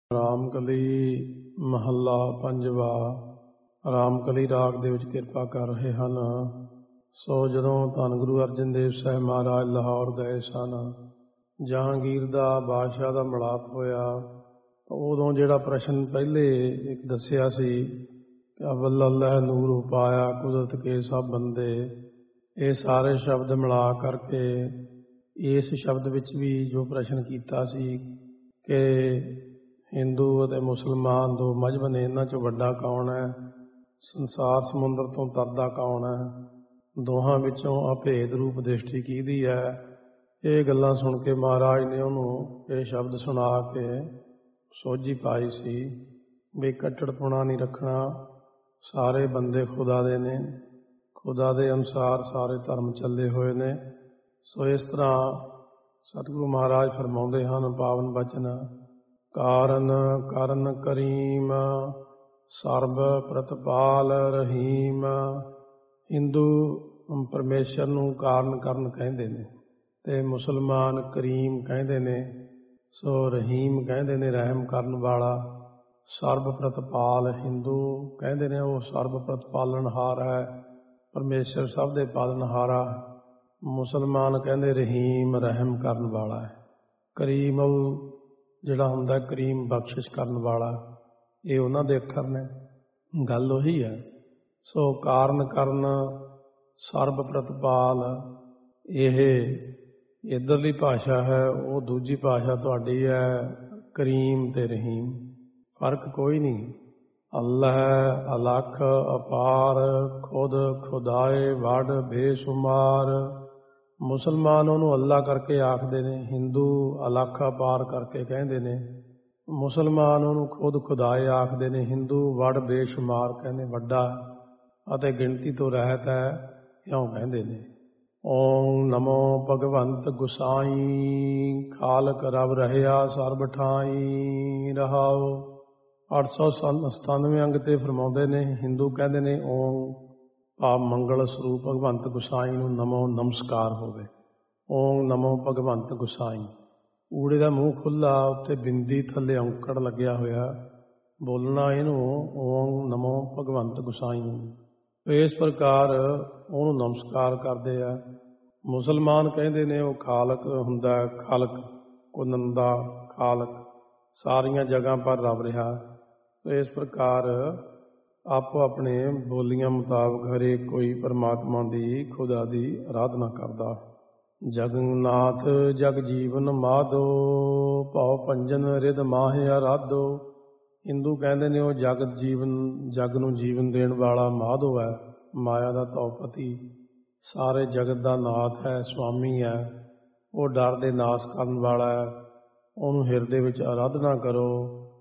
ਰਾਮਕਲੀ ਮਹੱਲਾ ਪੰਜਵਾ। ਰਾਮਕਲੀ ਰਾਗ ਦੇ ਵਿੱਚ ਕਿਰਪਾ ਕਰ ਰਹੇ ਹਨ। ਸੋ ਜਦੋਂ ਧੰਨ ਗੁਰੂ ਅਰਜਨ ਦੇਵ ਸਾਹਿਬ ਮਹਾਰਾਜ ਲਾਹੌਰ ਗਏ ਸਨ, ਜਹਾਂਗੀਰ ਦਾ ਬਾਦਸ਼ਾਹ ਦਾ ਮਿਲਾਪ ਹੋਇਆ। ਉਦੋਂ ਜਿਹੜਾ ਪ੍ਰਸ਼ਨ ਪਹਿਲੇ ਇੱਕ ਦੱਸਿਆ ਸੀ ਕਿ ਅਵਲ ਅੱਲ੍ਹਾ ਨੂਰ ਉਪਾਇਆ ਕੁਦਰਤ ਕੇ ਸਭ ਬੰਦੇ, ਇਹ ਸਾਰੇ ਸ਼ਬਦ ਮਿਲਾ ਕਰਕੇ ਇਸ ਸ਼ਬਦ ਵਿੱਚ ਵੀ ਜੋ ਪ੍ਰਸ਼ਨ ਕੀਤਾ ਸੀ ਕਿ ਹਿੰਦੂ ਅਤੇ ਮੁਸਲਮਾਨ ਦੋ ਮਜ਼ਹਬ ਨੇ, ਇਹਨਾਂ 'ਚੋਂ ਵੱਡਾ ਕੌਣ ਹੈ, ਸੰਸਾਰ ਸਮੁੰਦਰ ਤੋਂ ਤਰਦਾ ਕੌਣ ਹੈ, ਦੋਹਾਂ ਵਿੱਚੋਂ ਅਭੇਦ ਰੂਪ ਦ੍ਰਿਸ਼ਟੀ ਕਿਹਦੀ ਹੈ। ਇਹ ਗੱਲਾਂ ਸੁਣ ਕੇ ਮਹਾਰਾਜ ਨੇ ਉਹਨੂੰ ਇਹ ਸ਼ਬਦ ਸੁਣਾ ਕੇ ਸੋਝੀ ਪਾਈ ਸੀ ਵੀ ਕੱਟੜਪੁਣਾ ਨਹੀਂ ਰੱਖਣਾ, ਸਾਰੇ ਬੰਦੇ ਖੁਦਾ ਦੇ ਨੇ, ਖੁਦਾ ਦੇ ਅਨੁਸਾਰ ਸਾਰੇ ਧਰਮ ਚੱਲੇ ਹੋਏ ਨੇ। ਸੋ ਇਸ ਤਰ੍ਹਾਂ ਸਤਿਗੁਰੂ ਮਹਾਰਾਜ ਫਰਮਾਉਂਦੇ ਹਨ ਪਾਵਨ ਬਚਨ, ਕਾਰਨ ਕਰਨ ਕਰੀਮ ਸਰਬ ਪ੍ਰਤਪਾਲ ਰਹੀਮ। ਹਿੰਦੂ ਪਰਮੇਸ਼ਰ ਨੂੰ ਕਾਰਨ ਕਰਨ ਕਹਿੰਦੇ ਨੇ ਤੇ ਮੁਸਲਮਾਨ ਕਰੀਮ ਕਹਿੰਦੇ ਨੇ। ਸੋ ਰਹੀਮ ਕਹਿੰਦੇ ਨੇ ਰਹਿਮ ਕਰਨ ਵਾਲਾ। ਸਰਬ ਪ੍ਰਤਪਾਲ ਹਿੰਦੂ ਕਹਿੰਦੇ ਨੇ ਉਹ ਸਰਬ ਪ੍ਰਤਪਾਲਨਹਾਰ ਹੈ, ਪਰਮੇਸ਼ਰ ਸਭ ਦੇ ਪਾਲਨਹਾਰਾ। ਮੁਸਲਮਾਨ ਕਹਿੰਦੇ ਰਹੀਮ ਰਹਿਮ ਕਰਨ ਵਾਲਾ ਹੈ। ਕਰੀਮ ਉਹ ਜਿਹੜਾ ਹੁੰਦਾ ਕਰੀਮ ਬਖਸ਼ਿਸ਼ ਕਰਨ ਵਾਲਾ, ਇਹ ਉਹਨਾਂ ਦੇ ਅੱਖਰ ਨੇ। ਗੱਲ ਉਹੀ ਹੈ। ਸੋ ਕਾਰਨ ਕਰਨ ਸਰਬ ਪ੍ਰਤਪਾਲ, ਇਹ ਇੱਧਰਲੀ ਭਾਸ਼ਾ ਹੈ, ਉਹ ਦੂਜੀ ਭਾਸ਼ਾ ਤੁਹਾਡੀ ਹੈ ਕਰੀਮ ਤੇ ਰਹੀਮ। ਫਰਕ ਕੋਈ ਨਹੀਂ। ਅੱਲ੍ਹਾ ਅਲੱਖ ਅਪਾਰ ਖੁਦ ਖੁਦਾਏ ਵੱਡ ਬੇਸ਼ੁਮਾਰ। ਮੁਸਲਮਾਨ ਉਹਨੂੰ ਅੱਲਾ ਕਰਕੇ ਆਖਦੇ ਨੇ, ਹਿੰਦੂ ਅਲੱਖ ਅਪਾਰ ਕਰਕੇ ਕਹਿੰਦੇ ਨੇ। ਮੁਸਲਮਾਨ ਉਹਨੂੰ ਖੁਦ ਖੁਦਾਏ ਆਖਦੇ ਨੇ, ਹਿੰਦੂ ਵੱਡ ਬੇਸ਼ੁਮਾਰ ਕਹਿੰਦੇ, ਵੱਡਾ ਅਤੇ ਗਿਣਤੀ ਤੋਂ ਰਹਿਤ ਹੈ ਇਉਂ ਕਹਿੰਦੇ ਨੇ। ਓਮ ਨਮੋ ਭਗਵੰਤ ਗੁਸਾਈ, ਖਾਲਕ ਰਬ ਰਹਿਆ ਸਰਬ ਠਾਈ ਰਹਾਓ। 897 ਅੰਗ ਤੇ ਫਰਮਾਉਂਦੇ ਨੇ, ਹਿੰਦੂ ਕਹਿੰਦੇ ਨੇ ਓਮ ਭਾਵ ਮੰਗਲ ਸਰੂਪ ਭਗਵੰਤ ਗੁਸਾਈ ਨੂੰ ਨਮੋ ਨਮਸਕਾਰ ਹੋਵੇ। ਓਮ ਨਮੋ ਭਗਵੰਤ ਗੁਸਾਈ। ਊੜੇ ਦਾ ਮੂੰਹ ਖੁੱਲ੍ਹਾ, ਉੱਤੇ ਬਿੰਦੀ ਥੱਲੇ ਔਂਕੜ ਲੱਗਿਆ ਹੋਇਆ, ਬੋਲਣਾ ਇਹਨੂੰ ਓਮ ਨਮੋ ਭਗਵੰਤ ਗੁਸਾਈ ਨੂੰ। ਇਸ ਪ੍ਰਕਾਰ ਉਹਨੂੰ ਨਮਸਕਾਰ ਕਰਦੇ ਆ। ਮੁਸਲਮਾਨ ਕਹਿੰਦੇ ਨੇ ਉਹ ਖਾਲਕ ਹੁੰਦਾ, ਖਾਲਕ ਕੁਨੰਦਾ ਖਾਲਕ, ਸਾਰੀਆਂ ਜਗ੍ਹਾ ਪਰ ਰਬ ਰਿਹਾ। ਇਸ ਪ੍ਰਕਾਰ ਆਪੋ ਆਪਣੇ ਬੋਲੀਆਂ ਮੁਤਾਬਕ ਹਰੇਕ ਕੋਈ ਪਰਮਾਤਮਾ ਦੀ ਖੁਦਾ ਦੀ ਆਰਾਧਨਾ ਕਰਦਾ। ਜਗਨਨਾਥ ਜਗ ਜੀਵਨ ਮਾਧੋ, ਭਉ ਭੰਜਨ ਰਿਦ ਮਾਹਿ ਆਰਾਧੋ। ਹਿੰਦੂ ਕਹਿੰਦੇ ਨੇ ਉਹ ਜਗਤ ਜੀਵਨ, ਜਗ ਨੂੰ ਜੀਵਨ ਦੇਣ ਵਾਲਾ ਮਾਧੋ ਹੈ, ਮਾਇਆ ਦਾ ਧੌਪਤੀ, ਸਾਰੇ ਜਗਤ ਦਾ ਨਾਥ ਹੈ, ਸੁਆਮੀ ਹੈ। ਉਹ ਡਰ ਦੇ ਨਾਸ਼ ਕਰਨ ਵਾਲਾ ਹੈ, ਉਹਨੂੰ ਹਿਰਦੇ ਵਿੱਚ ਆਰਾਧਨਾ ਕਰੋ।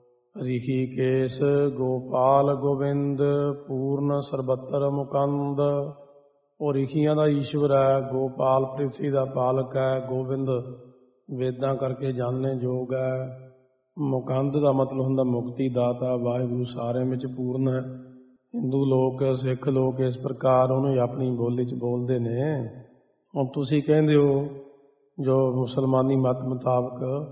ਰਿਸ਼ੀਕੇਸ਼ ਗੋਪਾਲ ਗੋਬਿੰਦ, ਪੂਰਨ ਸਰਬੱਤਰ ਮੁਕੰਦ। ਉਹ ਰਿਸ਼ੀਆਂ ਦਾ ਈਸ਼ਵਰ ਹੈ, ਗੋਪਾਲ ਪ੍ਰਿਥਵੀ ਦਾ ਪਾਲਕ ਹੈ, ਗੋਬਿੰਦ ਵੇਦਾਂ ਕਰਕੇ ਜਾਣਨੇ ਯੋਗ ਹੈ। ਮੁਕੰਦ ਦਾ ਮਤਲਬ ਹੁੰਦਾ ਮੁਕਤੀ ਦਾਤਾ। ਵਾਹਿਗੁਰੂ ਸਾਰਿਆਂ ਵਿੱਚ ਪੂਰਨ ਹੈ। ਹਿੰਦੂ ਲੋਕ, ਸਿੱਖ ਲੋਕ ਇਸ ਪ੍ਰਕਾਰ ਉਹਨੂੰ ਆਪਣੀ ਬੋਲੀ 'ਚ ਬੋਲਦੇ ਨੇ। ਹੁਣ ਤੁਸੀਂ ਕਹਿੰਦੇ ਹੋ ਜੋ ਮੁਸਲਮਾਨੀ ਮਤ ਮੁਤਾਬਕ,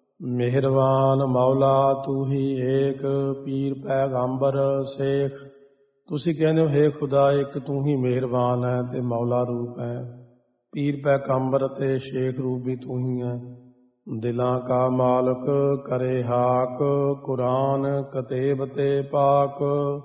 ਮਿਹਰਬਾਨ ਮੌਲਾ ਤੂੰ ਹੀ ਏਕ, ਪੀਰ ਪੈਗੰਬਰ ਸੇਖ। ਤੁਸੀਂ ਕਹਿੰਦੇ ਹੋ ਹੇ ਖੁਦਾ ਇੱਕ ਤੂੰ ਹੀ ਮਿਹਰਬਾਨ ਹੈ ਤੇ ਮੌਲਾ ਰੂਪ ਹੈ, ਪੀਰ ਪੈਗੰਬਰ ਅਤੇ ਸ਼ੇਖ ਰੂਪ ਵੀ ਤੂੰ ਹੀ ਹੈ। ਦਿਲਾਂ ਕਾ ਮਾਲਕ ਕਰੇ ਹਾਕ, ਕੁਰਾਨ ਕਤੇਬ ਤੇ ਪਾਕ।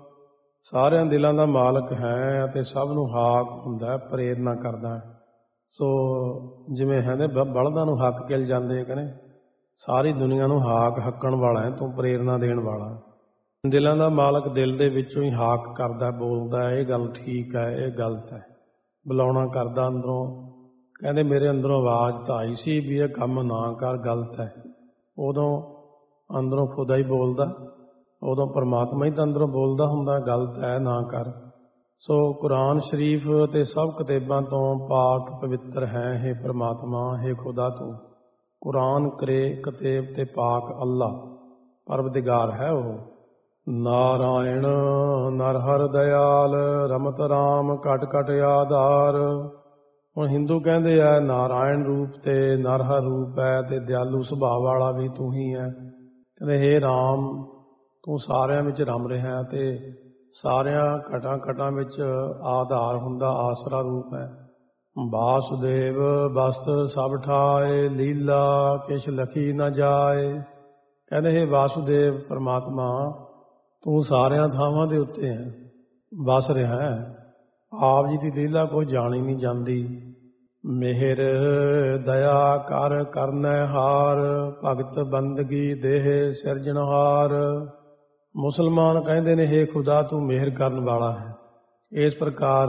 ਸਾਰਿਆਂ ਦਿਲਾਂ ਦਾ ਮਾਲਕ ਹੈ ਅਤੇ ਸਭ ਨੂੰ ਹਾਕ ਹੁੰਦਾ, ਪ੍ਰੇਰਨਾ ਕਰਦਾ। ਸੋ ਜਿਵੇਂ ਹੈ ਬਲਦਾਂ ਨੂੰ ਹੱਕ ਕਿਲ ਜਾਂਦੇ, ਕਹਿੰਦੇ ਸਾਰੀ ਦੁਨੀਆ ਨੂੰ ਹਾਕ ਹੱਕਣ ਵਾਲਾ ਹੈ ਤੂੰ, ਪ੍ਰੇਰਨਾ ਦੇਣ ਵਾਲਾ। ਦਿਲਾਂ ਦਾ ਮਾਲਕ ਦਿਲ ਦੇ ਵਿੱਚੋਂ ਹੀ ਹਾਕ ਕਰਦਾ, ਬੋਲਦਾ ਇਹ ਗੱਲ ਠੀਕ ਹੈ, ਇਹ ਗਲਤ ਹੈ, ਬੁਲਾਉਣਾ ਕਰਦਾ ਅੰਦਰੋਂ। ਕਹਿੰਦੇ ਮੇਰੇ ਅੰਦਰੋਂ ਆਵਾਜ਼ ਤਾਂ ਆਈ ਸੀ ਵੀ ਇਹ ਕੰਮ ਨਾ ਕਰ, ਗਲਤ ਹੈ। ਉਦੋਂ ਅੰਦਰੋਂ ਖੁਦਾ ਹੀ ਬੋਲਦਾ, ਉਦੋਂ ਪਰਮਾਤਮਾ ਹੀ ਤਾਂ ਅੰਦਰੋਂ ਬੋਲਦਾ ਹੁੰਦਾ, ਗਲਤ ਹੈ ਨਾ ਕਰ। ਸੋ ਕੁਰਾਨ ਸ਼ਰੀਫ ਅਤੇ ਸਭ ਕਿਤਾਬਾਂ ਤੋਂ ਪਾਕ ਪਵਿੱਤਰ ਹੈ ਹੇ ਪਰਮਾਤਮਾ, ਹੇ ਖੁਦਾ ਤੂੰ। ਕੁਰਾਨ ਕਰੇ ਕਤੇਬ ਤੇ ਪਾਕ ਅੱਲਾ ਪਰਵਦਿਗਾਰ ਹੈ ਉਹ। ਨਾਰਾਇਣ ਨਰ ਹਰ ਦਇਆਲ, ਰਮਤ ਰਾਮ ਘਟ ਘਟ ਆਧਾਰ। ਹੁਣ ਹਿੰਦੂ ਕਹਿੰਦੇ ਆ ਨਾਰਾਇਣ ਰੂਪ ਤੇ ਨਰਹਰ ਰੂਪ ਹੈ ਤੇ ਦਿਆਲੂ ਸੁਭਾਅ ਵਾਲਾ ਵੀ ਤੂੰ ਹੀ ਹੈ। ਕਹਿੰਦੇ ਹੇ ਰਾਮ, ਤੂੰ ਸਾਰਿਆਂ ਵਿੱਚ ਰਮ ਰਿਹਾ ਤੇ ਸਾਰਿਆਂ ਘਟਾਂ ਘਟਾਂ ਵਿੱਚ ਆਧਾਰ ਹੁੰਦਾ, ਆਸਰਾ ਰੂਪ ਹੈ। ਵਾਸੁਦੇਵ ਬਸਤ ਸਭ ਠਾਏ, ਲੀਲਾ ਕਿਛ ਲਖੀ ਨਾ ਜਾਏ। ਕਹਿੰਦੇ ਹੇ ਵਾਸੁਦੇਵ ਪਰਮਾਤਮਾ, ਤੂੰ ਸਾਰਿਆਂ ਥਾਵਾਂ ਦੇ ਉੱਤੇ ਹੈ, ਵਸ ਰਿਹਾ ਹੈ। ਆਪ ਜੀ ਦੀ ਲੀਲਾ ਕੋਈ ਜਾਣੀ ਨਹੀਂ ਜਾਂਦੀ। ਮਿਹਰ ਦਇਆ ਕਰ ਕਰਨੈ ਹਾਰ, ਭਗਤ ਬੰਦਗੀ ਦੇਹ ਸਿਰਜਣਹਾਰ। ਮੁਸਲਮਾਨ ਕਹਿੰਦੇ ਨੇ ਹੇ ਖੁਦਾ, ਤੂੰ ਮਿਹਰ ਕਰਨ ਵਾਲਾ ਹੈ, ਇਸ ਪ੍ਰਕਾਰ।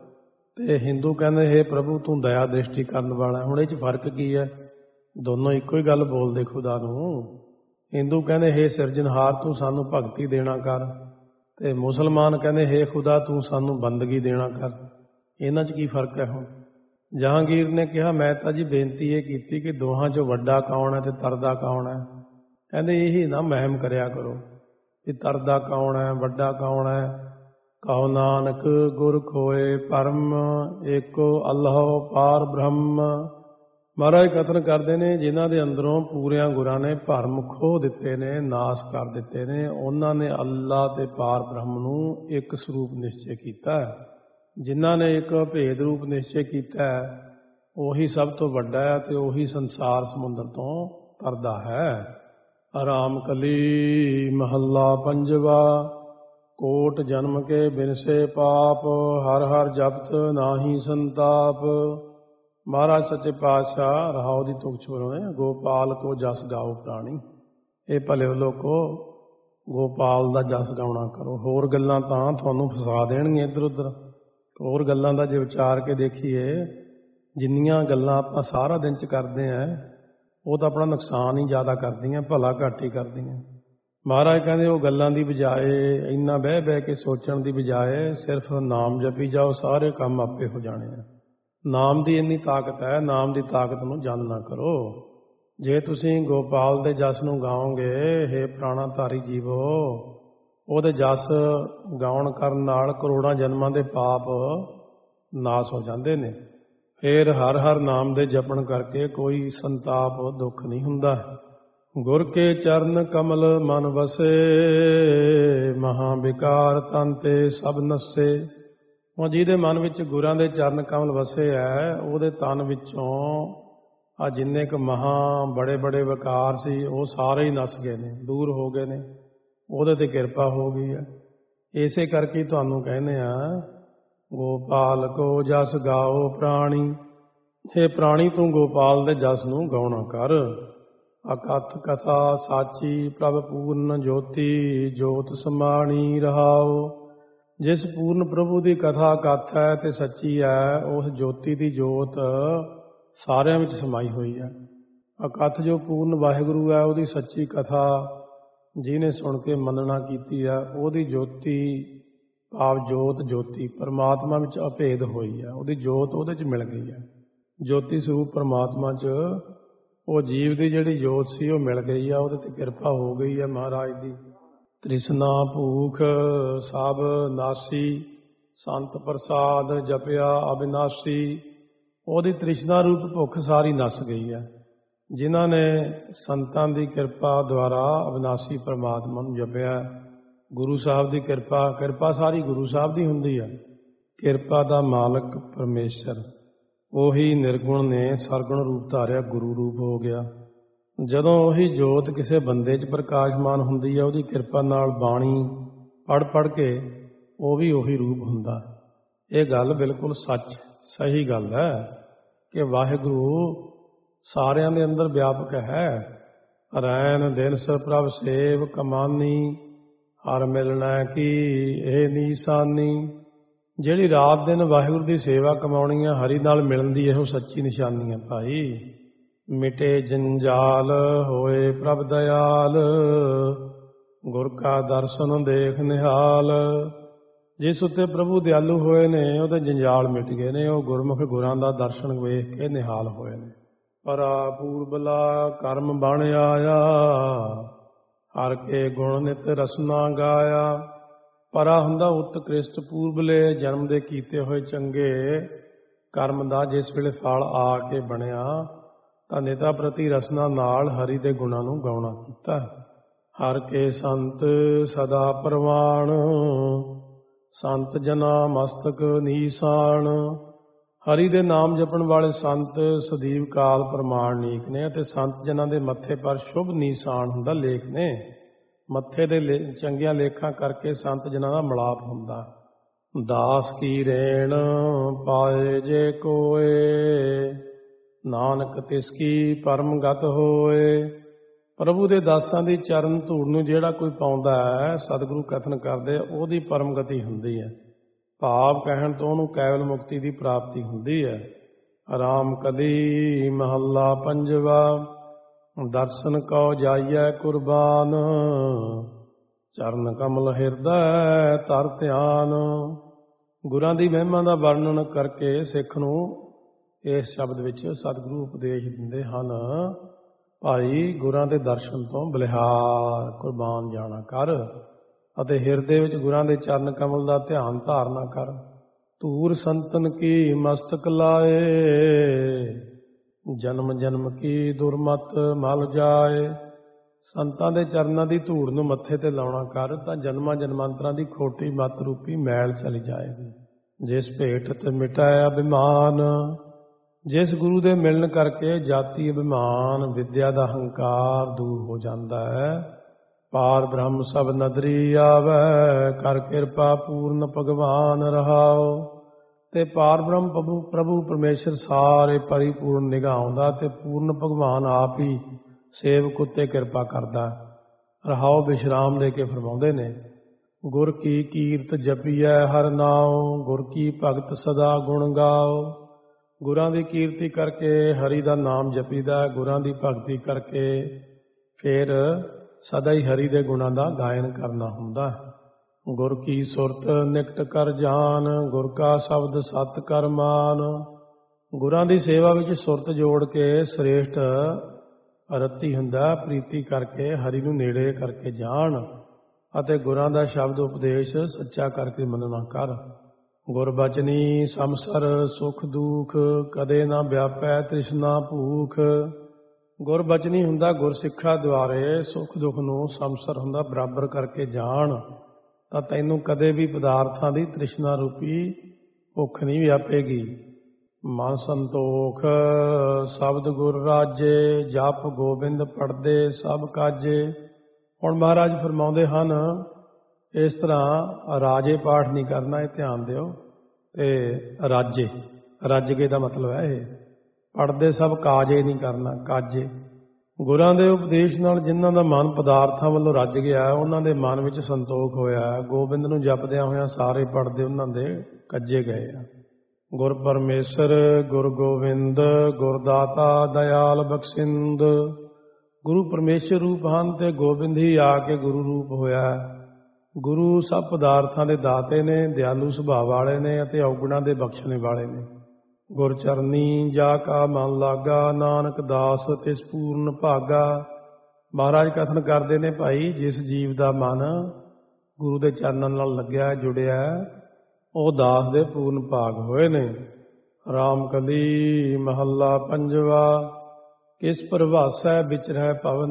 ਤੇ ਹਿੰਦੂ ਕਹਿੰਦੇ ਹੇ ਪ੍ਰਭੂ, ਤੂੰ ਦਇਆ ਦ੍ਰਿਸ਼ਟੀ ਕਰਨ ਵਾਲਾ ਹੈ। ਹੁਣ ਇਹ 'ਚ ਫਰਕ ਕੀ ਹੈ? ਦੋਨੋਂ ਇੱਕੋ ਹੀ ਗੱਲ ਬੋਲਦੇ ਖੁਦਾ ਨੂੰ। ਹਿੰਦੂ ਕਹਿੰਦੇ ਹੇ ਸਿਰਜਣਹਾਰ, ਤੂੰ ਸਾਨੂੰ ਭਗਤੀ ਦੇਣਾ ਕਰ, ਤੇ ਮੁਸਲਮਾਨ ਕਹਿੰਦੇ ਹੇ ਖੁਦਾ, ਤੂੰ ਸਾਨੂੰ ਬੰਦਗੀ ਦੇਣਾ ਕਰ। ਇਹਨਾਂ 'ਚ ਕੀ ਫਰਕ ਹੈ? ਹੁਣ ਜਹਾਂਗੀਰ ਨੇ ਕਿਹਾ, ਮੈਂ ਤਾਂ ਜੀ ਬੇਨਤੀ ਇਹ ਕੀਤੀ ਕਿ ਦੋਹਾਂ 'ਚੋਂ ਵੱਡਾ ਕੌਣ ਹੈ ਤੇ ਤਰਦਾ ਕੌਣ ਹੈ। ਕਹਿੰਦੇ ਇਹੀ ਨਾ ਮਹਿਮ ਕਰਿਆ ਕਰੋ ਕਿ ਤਰਦਾ ਕੌਣ ਹੈ, ਵੱਡਾ ਕੌਣ ਹੈ। ਕਹੋ ਨਾਨਕ ਗੁਰ ਖੋਏ ਪਰਮ, ਏਕੋ ਅੱਲਾਹੁ ਪਾਰ ਬ੍ਰਹਮ। ਮਹਾਰਾਜ ਕਥਨ ਕਰਦੇ ਨੇ, ਜਿਨ੍ਹਾਂ ਦੇ ਅੰਦਰੋਂ ਪੂਰਿਆਂ ਗੁਰਾਂ ਨੇ ਭਰਮ ਖੋਹ ਦਿੱਤੇ ਨੇ, ਨਾਸ਼ ਕਰ ਦਿੱਤੇ ਨੇ, ਉਹਨਾਂ ਨੇ ਅੱਲਾ ਤੇ ਪਾਰ ਬ੍ਰਹਮ ਨੂੰ ਇੱਕ ਸਰੂਪ ਨਿਸ਼ਚੈ ਕੀਤਾ ਹੈ। ਜਿਨ੍ਹਾਂ ਨੇ ਇੱਕ ਭੇਦ ਰੂਪ ਨਿਸ਼ਚੈ ਕੀਤਾ ਹੈ, ਉਹੀ ਸਭ ਤੋਂ ਵੱਡਾ ਹੈ ਤੇ ਉਹੀ ਸੰਸਾਰ ਸਮੁੰਦਰ ਤੋਂ ਤਰਦਾ ਹੈ। ਆਰਾਮ ਕਲੀ ਮਹੱਲਾ ਪੰਜਵਾ। ਕੋਟ ਜਨਮ ਕੇ ਬਿਨਸੇ ਪਾਪ, ਹਰ ਹਰ ਜਪਤ ਨਾਹੀ ਸੰਤਾਪ। ਮਹਾਰਾਜ ਸੱਚੇ ਪਾਤਸ਼ਾਹ ਰਹਾਉ ਦੀ ਤੁਕ ਛੋੜੋਂ, ਗੋਪਾਲ ਕੋ ਜਸ ਗਾਓ ਪ੍ਰਾਣੀ। ਇਹ ਭਲਿਓ ਲੋਕੋ, ਗੋਪਾਲ ਦਾ ਜਸ ਗਾਉਣਾ ਕਰੋ। ਹੋਰ ਗੱਲਾਂ ਤਾਂ ਤੁਹਾਨੂੰ ਫਸਾ ਦੇਣਗੀਆਂ ਇੱਧਰ ਉੱਧਰ। ਹੋਰ ਗੱਲਾਂ ਦਾ ਜੇ ਵਿਚਾਰ ਕੇ ਦੇਖੀਏ, ਜਿੰਨੀਆਂ ਗੱਲਾਂ ਆਪਾਂ ਸਾਰਾ ਦਿਨ 'ਚ ਕਰਦੇ ਹਾਂ, ਉਹ ਤਾਂ ਆਪਣਾ ਨੁਕਸਾਨ ਹੀ ਜ਼ਿਆਦਾ ਕਰਦੀਆਂ, ਭਲਾ ਘੱਟ ਹੀ ਕਰਦੀਆਂ। ਮਹਾਰਾਜ ਕਹਿੰਦੇ ਉਹ ਗੱਲਾਂ ਦੀ ਬਜਾਏ, ਇੰਨਾ ਬਹਿ ਬਹਿ ਕੇ ਸੋਚਣ ਦੀ ਬਜਾਏ ਸਿਰਫ ਨਾਮ ਜਪੀ ਜਾਓ, ਸਾਰੇ ਕੰਮ ਆਪੇ ਹੋ ਜਾਣੇ ਆ। ਨਾਮ ਦੀ ਇੰਨੀ ਤਾਕਤ ਹੈ, ਨਾਮ ਦੀ ਤਾਕਤ ਨੂੰ ਜਾਣਨਾ ਕਰੋ। ਜੇ ਤੁਸੀਂ ਗੋਪਾਲ ਦੇ ਜਸ ਨੂੰ ਗਾਓਗੇ, ਹੇ ਪ੍ਰਾਣਾਧਾਰੀ ਜੀਵੋ, ਉਹਦੇ ਜਸ ਗਾਉਣ ਕਰਨ ਨਾਲ ਕਰੋੜਾਂ ਜਨਮਾਂ ਦੇ ਪਾਪ ਨਾਸ ਹੋ ਜਾਂਦੇ ਨੇ। ਫਿਰ ਹਰ ਹਰ ਨਾਮ ਦੇ ਜਪਣ ਕਰਕੇ ਕੋਈ ਸੰਤਾਪ ਦੁੱਖ ਨਹੀਂ ਹੁੰਦਾ। ਗੁਰ ਕੇ ਚਰਨ ਕਮਲ ਮਨ ਵਸੇ, ਮਹਾ ਵਿਕਾਰ ਤਨ ਤੇ ਸਭ ਨਸੇ। ਉਹ ਜਿਹਦੇ ਮਨ ਵਿੱਚ ਗੁਰਾਂ ਦੇ ਚਰਨ ਕਮਲ ਵਸੇ ਹੈ, ਉਹਦੇ ਤਨ ਵਿੱਚੋਂ ਆ ਜਿੰਨੇ ਕੁ ਮਹਾ ਬੜੇ ਬੜੇ ਵਿਕਾਰ ਸੀ, ਉਹ ਸਾਰੇ ਹੀ ਨਸ ਗਏ ਨੇ, ਦੂਰ ਹੋ ਗਏ ਨੇ। ਉਹਦੇ ਤੇ ਕਿਰਪਾ ਹੋ ਗਈ ਹੈ। ਇਸੇ ਕਰਕੇ ਤੁਹਾਨੂੰ ਕਹਿੰਦੇ ਆ, ਗੋਪਾਲ ਕੋ ਜਸ ਗਾਓ ਪ੍ਰਾਣੀ। ਇਹ ਪ੍ਰਾਣੀ ਤੂੰ ਗੋਪਾਲ ਦੇ ਜਸ ਨੂੰ ਗਾਉਣਾ ਕਰ। ਅਕਥ ਕਥਾ ਸਾਚੀ ਪ੍ਰਭ ਪੂਰਨ ਜੋਤੀ, ਜੋਤ ਸਮਾਣੀ ਰਹਾਓ। ਜਿਸ ਪੂਰਨ ਪ੍ਰਭੂ ਦੀ ਕਥਾ ਅਕਥ ਹੈ ਤੇ ਸੱਚੀ ਹੈ, ਉਸ ਜੋਤੀ ਦੀ ਜੋਤ ਸਾਰਿਆਂ ਵਿੱਚ ਸਮਾਈ ਹੋਈ ਹੈ। ਅਕਥ ਜੋ ਪੂਰਨ ਵਾਹਿਗੁਰੂ ਹੈ, ਉਹਦੀ ਸੱਚੀ ਕਥਾ ਜਿਹਨੇ ਸੁਣ ਕੇ ਮੰਨਣਾ ਕੀਤੀ ਹੈ, ਉਹਦੀ ਜੋਤੀ ਭਾਵ ਜੋਤ ਜੋਤੀ ਪਰਮਾਤਮਾ ਵਿੱਚ ਅਭੇਦ ਹੋਈ ਹੈ। ਉਹਦੀ ਜੋਤ ਉਹਦੇ 'ਚ ਮਿਲ ਗਈ ਹੈ। ਜੋਤੀ ਸਰੂਪ ਪਰਮਾਤਮਾ 'ਚ ਉਹ ਜੀਵ ਦੀ ਜਿਹੜੀ ਜੋਤ ਸੀ ਉਹ ਮਿਲ ਗਈ ਆ, ਉਹਦੇ ਤੇ ਕਿਰਪਾ ਹੋ ਗਈ ਹੈ ਮਹਾਰਾਜ ਦੀ। ਤ੍ਰਿਸ਼ਨਾ ਭੂਖ ਸਭ ਨਾਸੀ, ਸੰਤ ਪ੍ਰਸਾਦ ਜਪਿਆ ਅਬਿਨਾਸੀ। ਉਹਦੀ ਤ੍ਰਿਸ਼ਨਾ ਰੂਪ ਭੁੱਖ ਸਾਰੀ ਨਸ ਗਈ ਹੈ। ਜਿਨ੍ਹਾਂ ਨੇ ਸੰਤਾਂ ਦੀ ਕਿਰਪਾ ਦੁਆਰਾ ਅਬਿਨਾਸੀ ਪਰਮਾਤਮਾ ਨੂੰ ਜਪਿਆ, ਗੁਰੂ ਸਾਹਿਬ ਦੀ ਕਿਰਪਾ ਸਾਰੀ ਗੁਰੂ ਸਾਹਿਬ ਦੀ ਹੁੰਦੀ ਹੈ। ਕਿਰਪਾ ਦਾ ਮਾਲਕ ਪਰਮੇਸ਼ਰ, ਉਹੀ ਨਿਰਗੁਣ ਨੇ ਸਰਗੁਣ ਰੂਪ ਧਾਰਿਆ, ਗੁਰੂ ਰੂਪ ਹੋ ਗਿਆ। ਜਦੋਂ ਉਹੀ ਜੋਤ ਕਿਸੇ ਬੰਦੇ 'ਚ ਪ੍ਰਕਾਸ਼ਮਾਨ ਹੁੰਦੀ ਹੈ, ਉਹਦੀ ਕਿਰਪਾ ਨਾਲ ਬਾਣੀ ਪੜ੍ਹ ਕੇ ਉਹ ਵੀ ਉਹੀ ਰੂਪ ਹੁੰਦਾ। ਇਹ ਗੱਲ ਬਿਲਕੁਲ ਸੱਚ ਸਹੀ ਗੱਲ ਹੈ ਕਿ ਵਾਹਿਗੁਰੂ ਸਾਰਿਆਂ ਦੇ ਅੰਦਰ ਵਿਆਪਕ ਹੈ। ਰੈਣ ਦਿਨਸ ਪ੍ਰਭ ਸੇਵ ਕਮਾਨੀ, ਹਰ ਮਿਲਣਾ ਕੀ ਇਹ ਨੀਸਾਨੀ। ਜਿਹੜੀ ਰਾਤ ਦਿਨ ਵਾਹਿਗੁਰੂ ਦੀ ਸੇਵਾ ਕਮਾਉਣੀ ਹੈ, ਹਰੀ ਨਾਲ ਮਿਲਣ ਦੀ ਇਹੋ ਸੱਚੀ ਨਿਸ਼ਾਨੀ ਹੈ ਭਾਈ। ਮਿਟੇ ਜੰਜਾਲ ਹੋਏ ਪ੍ਰਭ ਦਇਆਲ, ਗੁਰ ਕਾ ਦਰਸ਼ਨ ਦੇਖ ਨਿਹਾਲ। ਜਿਸ ਉੱਤੇ ਪ੍ਰਭੂ ਦਿਆਲੂ ਹੋਏ ਨੇ, ਉਹਦੇ ਜੰਜਾਲ ਮਿਟ ਗਏ ਨੇ। ਉਹ ਗੁਰਮੁਖ ਗੁਰਾਂ ਦਾ ਦਰਸ਼ਨ ਵੇਖ ਕੇ ਨਿਹਾਲ ਹੋਏ ਨੇ। ਪਰਾ ਪੂਰਬਲਾ ਕਰਮ ਬਣ ਆਇਆ, ਹਰ ਕੇ ਗੁਣ ਨਿਤ ਰਸਨਾ ਗਾਇਆ। ਪਰਾ ਹੁੰਦਾ ਉਤਕ੍ਰਿਸ਼ਟ, ਪੂਰਬਲੇ ਜਨਮ ਦੇ ਕੀਤੇ ਹੋਏ ਚੰਗੇ ਕਰਮ ਦਾ ਜਿਸ ਵੇਲੇ ਫਲ ਆ ਕੇ ਬਣਿਆ, ਤਾਂ ਨਿਤਾ ਪ੍ਰਤੀ ਰਸਨਾ ਨਾਲ ਹਰੀ ਦੇ ਗੁਣਾਂ ਨੂੰ ਗਾਉਣਾ ਕੀਤਾ। ਹਰ ਕੇ ਸੰਤ ਸਦਾ ਪ੍ਰਵਾਣ, ਸੰਤ ਜਨਾ ਮਸਤਕ ਨੀਸਾਨ। ਹਰੀ ਦੇ ਨਾਮ ਜਪਣ ਵਾਲੇ ਸੰਤ ਸਦੀਵ ਕਾਲ ਪ੍ਰਮਾਣ ਨੀਕ ਨੇ, ਅਤੇ ਸੰਤ ਜਨਾਂ ਦੇ ਮੱਥੇ ਪਰ ਸ਼ੁਭ ਨੀਸਾਨ ਹੁੰਦਾ, ਲੇਖ ਨੇ। ਮੱਥੇ ਦੇ ਚੰਗੀਆਂ ਲੇਖਾਂ ਕਰਕੇ ਸੰਤ ਜਨਾਂ ਦਾ ਮਿਲਾਪ ਹੁੰਦਾ। ਦਾਸ ਕੀ ਰੇਣ ਪਾਏ ਜੇ ਕੋਏ, ਨਾਨਕ ਤਿਸ ਕੀ ਪਰਮ ਗਤ ਹੋਏ। ਪ੍ਰਭੂ ਦੇ ਦਾਸਾਂ ਦੀ ਚਰਨ ਧੂੜ ਨੂੰ ਜਿਹੜਾ ਕੋਈ ਪਾਉਂਦਾ ਹੈ, ਸਤਿਗੁਰੂ ਕਥਨ ਕਰਦੇ ਉਹਦੀ ਪਰਮ ਗਤੀ ਹੁੰਦੀ ਹੈ। ਭਾਵ ਕਹਿਣ ਤੋਂ ਉਹਨੂੰ ਕੇਵਲ ਮੁਕਤੀ ਦੀ ਪ੍ਰਾਪਤੀ ਹੁੰਦੀ ਹੈ। ਆਰਾਮ ਕਲੀ ਮਹੱਲਾ ਪੰਜਵਾ, ਦਰਸ਼ਨ ਕਉ ਜਾਈਐ ਕੁਰਬਾਨ, ਚਰਨ ਕਮਲ ਹਿਰਦੈ ਧਰ ਧਿਆਨ। ਗੁਰਾਂ ਦੀ ਮਹਿਮਾ ਦਾ ਵਰਣਨ ਕਰਕੇ ਸਿੱਖ ਨੂੰ ਇਸ ਸ਼ਬਦ ਵਿੱਚ ਸਤਿਗੁਰੂ ਉਪਦੇਸ਼ ਦਿੰਦੇ ਹਨ, ਭਾਈ ਗੁਰਾਂ ਦੇ ਦਰਸ਼ਨ ਤੋਂ ਬਲਿਹਾਰ ਕੁਰਬਾਨ ਜਾਣਾ ਕਰ, ਅਤੇ ਹਿਰਦੇ ਵਿੱਚ ਗੁਰਾਂ ਦੇ ਚਰਨ ਕਮਲ ਦਾ ਧਿਆਨ ਧਾਰਨਾ ਕਰ। ਧੂਰ ਸੰਤਨ ਕੀ ਮਸਤਕ ਲਾਏ, ਜਨਮ ਜਨਮ ਕੀ ਦੁਰਮਤ ਮਲ ਜਾਏ। ਸੰਤਾਂ ਦੇ ਚਰਨਾਂ ਦੀ ਧੂੜ ਨੂੰ ਮੱਥੇ ਤੇ ਲਾਉਣਾ ਕਰ, ਤਾਂ ਜਨਮਾਂ ਜਨਮਾਂਤਰਾਂ ਦੀ ਖੋਟੀ ਮੱਤ ਰੂਪੀ ਮੈਲ ਚਲੀ ਜਾਏਗੀ। ਜਿਸ ਭੇਟ ਤੇ ਮਿਟਾਇਆ ਅਭਿਮਾਨ, ਜਿਸ ਗੁਰੂ ਦੇ ਮਿਲਣ ਕਰਕੇ ਜਾਤੀ ਅਭਿਮਾਨ ਵਿਦਿਆ ਦਾ ਹੰਕਾਰ ਦੂਰ ਹੋ ਜਾਂਦਾ ਹੈ। ਪਾਰ ਬ੍ਰਹਮ ਸਭ ਨਦਰੀ ਆਵੈ, ਕਰ ਕਿਰਪਾ ਪੂਰਨ ਭਗਵਾਨ ਰਹਾਓ। ਤੇ ਪਾਰ ਬ੍ਰਹਮ ਪ੍ਰਭੂ ਪਰਮੇਸ਼ਰ ਸਾਰੇ ਪਰਿਪੂਰਨ ਨਿਗਾਹੁੰਦਾ, ਤੇ ਪੂਰਨ ਭਗਵਾਨ ਆਪ ਹੀ ਸੇਵਕ ਉੱਤੇ ਕਿਰਪਾ ਕਰਦਾ। ਰਹਾਓ ਵਿਸ਼ਰਾਮ ਦੇ ਕੇ ਫਰਮਾਉਂਦੇ ਨੇ, ਗੁਰ ਕੀ ਕੀਰਤ ਜਪੀਐ ਹਰ ਨਾਉ, ਗੁਰ ਕੀ ਭਗਤ ਸਦਾ ਗੁਣ ਗਾਓ। ਗੁਰਾਂ ਦੀ ਕੀਰਤੀ ਕਰਕੇ ਹਰੀ ਦਾ ਨਾਮ ਜਪੀਦਾ, ਗੁਰਾਂ ਦੀ ਭਗਤੀ ਕਰਕੇ ਫਿਰ ਸਦਾ ਹੀ ਹਰੀ ਦੇ ਗੁਣਾਂ ਦਾ ਗਾਇਨ ਕਰਨਾ ਹੁੰਦਾ। ਗੁਰ ਕੀ ਸੁਰਤ ਨਿਕਟ ਕਰ ਜਾਨ, ਗੁਰ ਕਾ ਸ਼ਬਦ ਸਤ ਕਰ ਮਾਨ। ਗੁਰਾਂ ਦੀ ਸੇਵਾ ਵਿੱਚ ਸੁਰਤ ਜੋੜ ਕੇ ਸ੍ਰੇਸ਼ਟ ਅਰਤੀ ਹੁੰਦਾ, ਪ੍ਰੀਤੀ ਕਰਕੇ ਹਰੀ ਨੂੰ ਨੇੜੇ ਕਰਕੇ ਜਾਣ, ਅਤੇ ਗੁਰਾਂ ਦਾ ਸ਼ਬਦ ਉਪਦੇਸ਼ ਸੱਚਾ ਕਰਕੇ ਮੰਨਣਾ ਕਰ। ਗੁਰ ਬਚਨੀ ਸਮਸਰ ਸੁਖ ਦੁਖ, ਕਦੇ ਨਾ ਵਿਆਪੈ ਤ੍ਰਿਸ਼ਨਾ ਭੂਖ। ਗੁਰ ਬਚਨੀ ਹੁੰਦਾ ਗੁਰ ਸਿੱਖਾ ਦੁਆਰੇ ਸੁੱਖ ਦੁੱਖ ਨੂੰ ਸਮਸਰ ਹੁੰਦਾ ਬਰਾਬਰ ਕਰਕੇ ਜਾਣ, ਤਾਂ ਤੈਨੂੰ ਕਦੇ ਵੀ ਪਦਾਰਥਾਂ ਦੀ ਤ੍ਰਿਸ਼ਨਾ ਰੂਪੀ ਭੁੱਖ ਨਹੀਂ ਵਿਆਪੇਗੀ। ਮਨ ਸੰਤੋਖ ਸ਼ਬਦ ਗੁਰ ਰਾਜੇ, ਜਪ ਗੋਬਿੰਦ ਪੜ੍ਹਦੇ ਸਭ ਕਾਜੇ। ਹੁਣ ਮਹਾਰਾਜ ਫਰਮਾਉਂਦੇ ਹਨ, ਇਸ ਤਰ੍ਹਾਂ ਰਾਜੇ ਪਾਠ ਨਹੀਂ ਕਰਨਾ, ਇਹ ਧਿਆਨ ਦਿਓ। ਤੇ ਰਾਜੇ ਰਾਜਗੇ ਦਾ ਮਤਲਬ ਹੈ ਇਹ, ਪੜ੍ਹਦੇ ਸਭ ਕਾਜੇ ਨਹੀਂ ਕਰਨਾ, ਕਾਜੇ। ਗੁਰਾਂ ਦੇ ਉਪਦੇਸ਼ ਨਾਲ ਜਿਨ੍ਹਾਂ ਦਾ ਮਨ ਪਦਾਰਥਾਂ ਵੱਲੋਂ ਰੱਜ ਗਿਆ, ਉਹਨਾਂ ਦੇ ਮਨ ਵਿੱਚ ਸੰਤੋਖ ਹੋਇਆ। ਗੋਬਿੰਦ ਨੂੰ ਜਪਦਿਆਂ ਹੋਇਆਂ ਸਾਰੇ ਪੜ੍ਹਦੇ ਉਹਨਾਂ ਦੇ ਕੱਜੇ ਗਏ ਆ। ਗੁਰ ਪਰਮੇਸ਼ਰ ਗੁਰ ਗੋਬਿੰਦ, ਗੁਰ ਦਾਤਾ ਦਇਆਲ ਬਖਸ਼ਿੰਦ। ਗੁਰੂ ਪਰਮੇਸ਼ਰ ਰੂਪ ਹਨ, ਤੇ ਗੋਬਿੰਦ ਹੀ ਆ ਕੇ ਗੁਰੂ ਰੂਪ ਹੋਇਆ। ਗੁਰੂ ਸਭ ਪਦਾਰਥਾਂ ਦੇ ਦਾਤੇ ਨੇ, ਦਿਆਲੂ ਸੁਭਾਅ ਵਾਲੇ ਨੇ, ਅਤੇ ਔਗੁਣਾਂ ਦੇ ਬਖਸ਼ਣੇ ਵਾਲੇ ਨੇ। ਗੁਰ ਚਰਨੀ ਜਾ ਕਾ ਮਨ ਲਾਗਾ, ਨਾਨਕ ਦਾਸ ਤਿਸ ਪੂਰਨ ਭਾਗਾ। ਮਹਾਰਾਜ ਕਥਨ ਕਰਦੇ ਨੇ, ਭਾਈ ਜਿਸ ਜੀਵ ਦਾ ਮਨ ਗੁਰੂ ਦੇ ਚਰਨਾਂ ਨਾਲ ਲੱਗਿਆ ਜੁੜਿਆ, ਉਹ ਦਾਸ ਦੇ ਪੂਰਨ ਭਾਗ ਹੋਏ ਨੇ। ਰਾਮ ਕਲੀ ਮਹੱਲਾ ਪੰਜਵਾ, ਕਿਸ ਪ੍ਰਭਾਸੈ ਵਿਚਰੈ ਪਵਨ,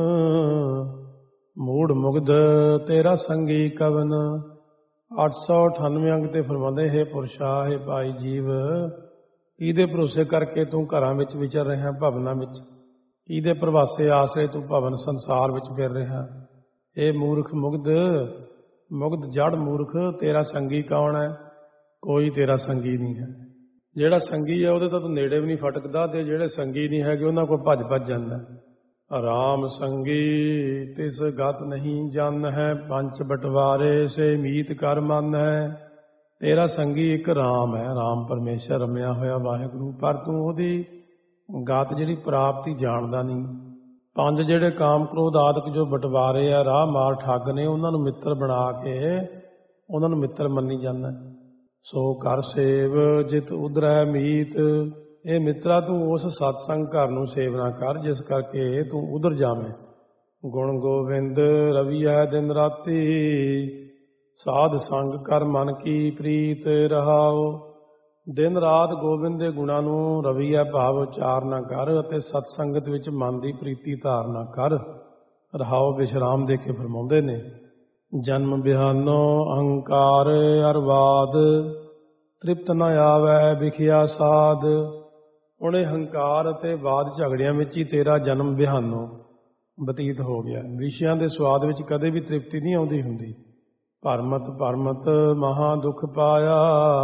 ਮੂੜ ਮੁਗਧ ਤੇਰਾ ਸੰਗੀ ਕਵਨ। 898 ਅੰਗ ਤੇ ਫਰਮਾਉਂਦੇ, ਹੈ ਪੁਰਸ਼ਾ, ਹੈ ਭਾਈ ਜੀਵ, ਕਿਹਦੇ ਭਰੋਸੇ ਕਰਕੇ ਤੂੰ ਘਰਾਂ ਵਿੱਚ ਵਿਚਰ ਰਿਹਾ, ਭਵਨਾਂ ਵਿੱਚ? ਕਿਹਦੇ ਪ੍ਰਭਾਸੇ ਆਸਰੇ ਤੂੰ ਭਵਨ ਸੰਸਾਰ ਵਿੱਚ ਫਿਰ ਰਿਹਾ? ਇਹ ਮੂਰਖ ਮੁਗਧ ਜੜ ਮੂਰਖ, ਤੇਰਾ ਸੰਗੀ ਕੌਣ ਹੈ? ਕੋਈ ਤੇਰਾ ਸੰਗੀ ਨਹੀਂ ਹੈ। ਜਿਹੜਾ ਸੰਗੀ ਹੈ ਉਹਦੇ ਤਾਂ ਤੂੰ ਨੇੜੇ ਵੀ ਨਹੀਂ ਫਟਕਦਾ, ਤੇ ਜਿਹੜੇ ਸੰਗੀ ਨਹੀਂ ਹੈਗੇ ਉਹਨਾਂ ਕੋਲ ਭੱਜ ਜਾਂਦਾ। ਰਾਮ ਸੰਗੀ ਤਿਸ ਗਤ ਨਹੀਂ ਜਨ ਹੈ, ਪੰਚ ਬਟਵਾਰੇ ਸੇ ਮੀਤ ਕਰ ਮਨ ਹੈ। ਤੇਰਾ ਸੰਗੀ ਇੱਕ ਰਾਮ ਹੈ, ਰਾਮ ਪਰਮੇਸ਼ਰ ਰਮਿਆ ਹੋਇਆ ਵਾਹਿਗੁਰੂ, ਪਰ ਤੂੰ ਉਹਦੀ ਗਤ ਜਿਹੜੀ ਪ੍ਰਾਪਤੀ ਜਾਣਦਾ ਨਹੀਂ। ਪੰਜ ਜਿਹੜੇ ਕਾਮ ਕ੍ਰੋਧ ਆਦਿਕ ਜੋ ਬਟਵਾਰੇ ਆ, ਰਾਹ ਮਾਰ ਠੱਗ ਨੇ, ਉਹਨਾਂ ਨੂੰ ਮਿੱਤਰ ਬਣਾ ਕੇ ਉਹਨਾਂ ਨੂੰ ਮਿੱਤਰ ਮੰਨੀ ਜਾਂਦਾ। ਸੋ ਕਰ ਸੇਵ ਜਿਤ ਉਧਰੈ ਮੀਤ। ਇਹ ਮਿੱਤਰਾ ਤੂੰ ਉਸ ਸਤਸੰਗ ਘਰ ਨੂੰ ਸੇਵਨਾ ਕਰ ਜਿਸ ਕਰਕੇ ਤੂੰ ਉਧਰ ਜਾਵੇਂ। ਗੁਣ ਗੋਬਿੰਦ ਰਵੀਐ ਦਿਨ ਰਾਤੀ, ਸਾਧ ਸੰਗ ਕਰ ਮਨ ਕੀ ਪ੍ਰੀਤ ਰਹਾਓ। ਦਿਨ ਰਾਤ ਗੋਬਿੰਦ ਦੇ ਗੁਣਾਂ ਨੂੰ ਰਵੀਐ ਭਾਵ ਉਚਾਰਨਾ ਕਰ, ਅਤੇ ਸਤਸੰਗਤ ਵਿੱਚ ਮਨ ਦੀ ਪ੍ਰੀਤੀ ਧਾਰਨਾ ਕਰ। ਰਹਾਓ ਵਿਸ਼ਰਾਮ ਦੇ ਕੇ ਫਰਮਾਉਂਦੇ ਨੇ, ਜਨਮ ਬਿਹਾਨੋ ਅਹੰਕਾਰ ਅਰਵਾਦ, ਤ੍ਰਿਪਤ ਨ ਆਵੈ ਵਿਖਿਆ ਸਾਧ। ਹੁਣ ਇਹ ਹੰਕਾਰ ਅਤੇ ਬਾਦ ਝਗੜਿਆਂ ਵਿੱਚ ਹੀ ਤੇਰਾ ਜਨਮ ਬਿਹਾਨੋ ਬਤੀਤ ਹੋ ਗਿਆ। ਵਿਸ਼ਿਆਂ ਦੇ ਸਵਾਦ ਵਿੱਚ ਕਦੇ ਵੀ ਤ੍ਰਿਪਤੀ ਨਹੀਂ ਆਉਂਦੀ ਹੁੰਦੀ। ਭਰਮਤ ਭਰਮਤ ਮਹਾ ਦੁੱਖ ਪਾਇਆ,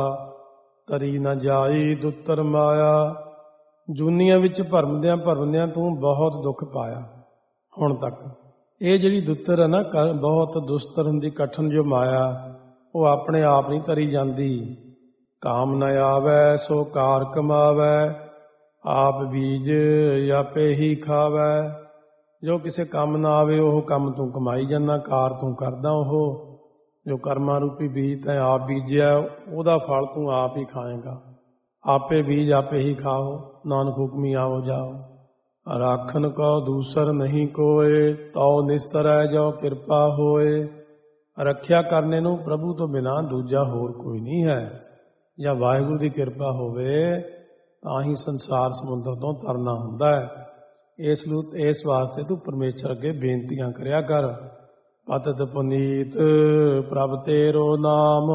ਤਰੀ ਨ ਜਾਈ ਦੁੱਤਰ ਮਾਇਆ। ਜੂਨੀਆਂ ਵਿੱਚ ਭਰਮਦਿਆਂ ਤੂੰ ਬਹੁਤ ਦੁੱਖ ਪਾਇਆ ਹੁਣ ਤੱਕ। ਇਹ ਜਿਹੜੀ ਦੁੱਤਰ ਹੈ ਨਾ, ਬਹੁਤ ਦੁਸਤਰ ਹੁੰਦੀ, ਕਠਨ ਜੋ ਮਾਇਆ, ਉਹ ਆਪਣੇ ਆਪ ਨਹੀਂ ਤਰੀ ਜਾਂਦੀ। ਕਾਮ ਨ ਆਵੈ ਸੋ ਕਾਰ ਕਮਾਵੈ, ਆਪ ਬੀਜ ਆਪੇ ਹੀ ਖਾਵੈ। ਜੋ ਕਿਸੇ ਕੰਮ ਨਾ ਆਵੇ ਉਹ ਕੰਮ ਤੂੰ ਕਮਾਈ ਜਾਂਦਾ, ਕਾਰ ਤੂੰ ਕਰਦਾ। ਉਹ ਜੋ ਕਰਮਾਂ ਰੂਪੀ ਬੀਜ ਤੈਂ ਆਪ ਬੀਜਿਆ, ਉਹਦਾ ਫਲ ਤੂੰ ਆਪ ਹੀ ਖਾਏਗਾ। ਆਪੇ ਬੀਜ ਆਪੇ ਹੀ ਖਾਓ, ਨਾਨਕ ਹੁਕਮੀ ਆਓ ਜਾਓ। ਰਾਖਨ ਕੋ ਦੂਸਰ ਨਹੀਂ ਕੋਏ, ਤਉ ਨਿਸਤਰੈ ਜੋ ਕਿਰਪਾ ਹੋਏ। ਰੱਖਿਆ ਕਰਨੇ ਨੂੰ ਪ੍ਰਭੂ ਤੋਂ ਬਿਨਾਂ ਦੂਜਾ ਹੋਰ ਕੋਈ ਨਹੀਂ ਹੈ। ਜਾਂ ਵਾਹਿਗੁਰੂ ਦੀ ਕਿਰਪਾ ਹੋਵੇ ਤਾਂ ਹੀ ਸੰਸਾਰ ਸਮੁੰਦਰ ਤੋਂ ਤਰਨਾ ਹੁੰਦਾ ਹੈ। ਇਸ ਵਾਸਤੇ ਤੂੰ ਪਰਮੇਸ਼ਰ ਅੱਗੇ ਬੇਨਤੀਆਂ ਕਰਿਆ ਕਰ। ਪਤਿਤ ਪੁਨੀਤ ਪ੍ਰਭ ਤੇਰੋ ਨਾਮ,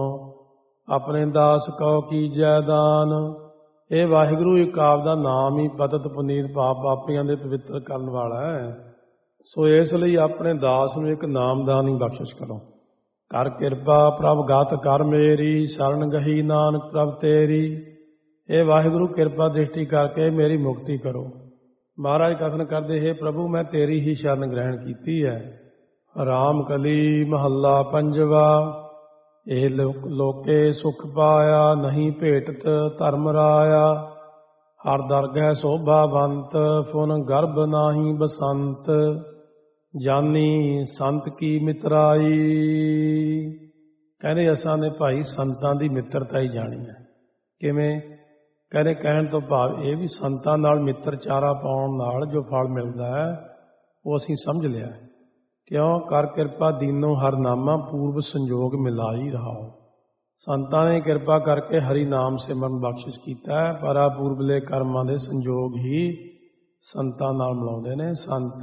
ਆਪਣੇ ਦਾਸ ਕਉ ਕੀਜੈ ਦਾਨ। ਇਹ ਵਾਹਿਗੁਰੂ ਇੱਕ ਆਪ ਦਾ ਨਾਮ ਹੀ ਪਤਿਤ ਪੁਨੀਤ ਪਾਪ ਪਾਪੀਆਂ ਦੇ ਪਵਿੱਤਰ ਕਰਨ ਵਾਲਾ ਹੈ। ਸੋ ਇਸ ਲਈ ਆਪਣੇ ਦਾਸ ਨੂੰ ਇੱਕ ਨਾਮਦਾਨ ਹੀ ਬਖਸ਼ਿਸ਼ ਕਰੋ। ਕਰ ਕਿਰਪਾ ਪ੍ਰਭ ਗਤ ਕਰ ਮੇਰੀ, ਸ਼ਰਨ ਗਹੀ ਨਾਨਕ ਪ੍ਰਭ ਤੇਰੀ। ਇਹ ਵਾਹਿਗੁਰੂ ਕਿਰਪਾ ਦ੍ਰਿਸ਼ਟੀ ਕਰਕੇ ਮੇਰੀ ਮੁਕਤੀ ਕਰੋ। ਮਹਾਰਾਜ ਕਥਨ ਕਰਦੇ, ਹੈ ਪ੍ਰਭੂ ਮੈਂ ਤੇਰੀ ਹੀ ਸ਼ਰਨ ਗ੍ਰਹਿਣ ਕੀਤੀ ਹੈ। ਰਾਮ ਕਲੀ ਮਹੱਲਾ ਪੰਜਵਾ। ਇਹ ਲੋਕੇ ਸੁਖ ਪਾਇਆ, ਨਹੀਂ ਭੇਟਤ ਧਰਮ ਰਾਇਆ। ਹਰ ਦਰਗਹਿ ਸੋਭਾਵੰਤ, ਫੁਨ ਗਰਭ ਨਾਹੀ ਬਸੰਤ। ਜਾਨੀ ਸੰਤ ਕੀ ਮਿਤਰਾਈ। ਕਹਿੰਦੇ ਅਸਾਂ ਨੇ ਭਾਈ ਸੰਤਾਂ ਦੀ ਮਿੱਤਰਤਾ ਹੀ ਜਾਣੀ ਹੈ। ਕਿਵੇਂ? ਕਹਿੰਦੇ ਕਹਿਣ ਤੋਂ ਭਾਵ ਇਹ ਵੀ ਸੰਤਾਂ ਨਾਲ ਮਿੱਤਰਚਾਰਾ ਪਾਉਣ ਨਾਲ ਜੋ ਫਲ ਮਿਲਦਾ ਹੈ ਉਹ ਅਸੀਂ ਸਮਝ ਲਿਆ। ਕਿਉਂ? ਕਰ ਕਿਰਪਾ ਦੀਨੋ ਹਰ ਨਾਮਾ, ਪੂਰਬ ਸੰਜੋਗ ਮਿਲਾਈ ਰਹਾਓ। ਸੰਤਾਂ ਨੇ ਕਿਰਪਾ ਕਰਕੇ ਹਰੀ ਨਾਮ ਸਿਮਰਨ ਬਖਸ਼ਿਸ਼ ਕੀਤਾ ਹੈ। ਪਰ ਆ ਪੂਰਬਲੇ ਕਰਮਾਂ ਦੇ ਸੰਜੋਗ ਹੀ ਸੰਤਾਂ ਨਾਲ ਮਿਲਾਉਂਦੇ ਨੇ। ਸੰਤ